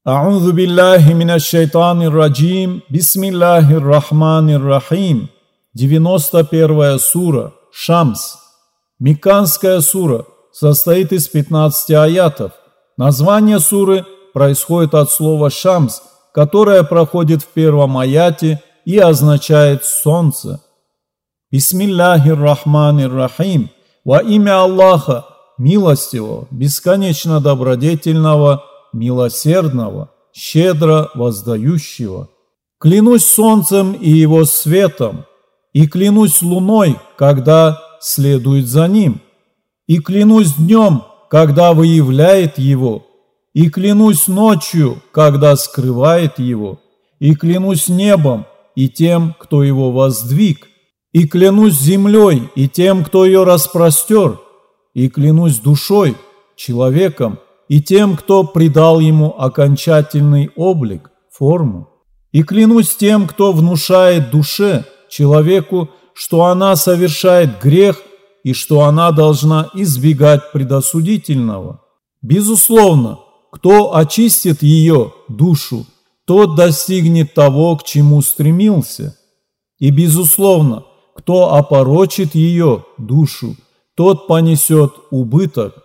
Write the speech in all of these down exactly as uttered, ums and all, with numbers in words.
А'удзу биллахи минаш шайтанир раджим. Бисмиллахир рахманир рахим. девяносто первая сура. Шамс. Мекканская сура. Состоит из пятнадцати аятов. Название суры происходит от слова «шамс», которое проходит в первом аяте и означает «солнце». Бисмиллахир рахманир рахим. Во имя Аллаха, милостивого, бесконечно добродетельного, милосердного, щедро воздающего. Клянусь солнцем и его светом, и клянусь луной, когда следует за ним, и клянусь днем, когда выявляет его, и клянусь ночью, когда скрывает его, и клянусь небом и тем, кто его воздвиг, и клянусь землей и тем, кто ее распростер, и клянусь душой, человеком, и тем, кто придал ему окончательный облик, форму. И клянусь тем, кто внушает душе, человеку, что она совершает грех и что она должна избегать предосудительного. Безусловно, кто очистит ее, душу, тот достигнет того, к чему стремился. И безусловно, кто опорочит ее, душу, тот понесет убыток.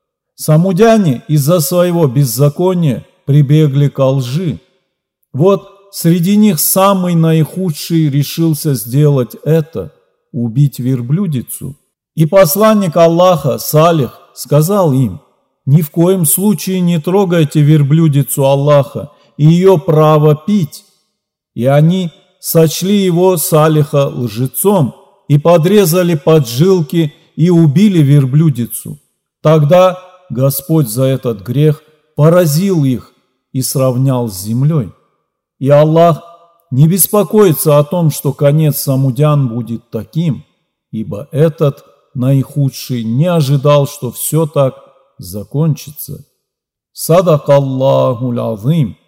Самудяне из-за своего беззакония прибегли ко лжи. Вот среди них самый наихудший решился сделать это – убить верблюдицу. И посланник Аллаха, Салих, сказал им: «Ни в коем случае не трогайте верблюдицу Аллаха и ее право пить». И они сочли его, Салиха, лжецом и подрезали поджилки и убили верблюдицу. Тогда Господь за этот грех поразил их и сравнял с землей. И Аллах не беспокоится о том, что конец самудян будет таким, ибо этот наихудший не ожидал, что все так закончится. Садак Аллахул Азим.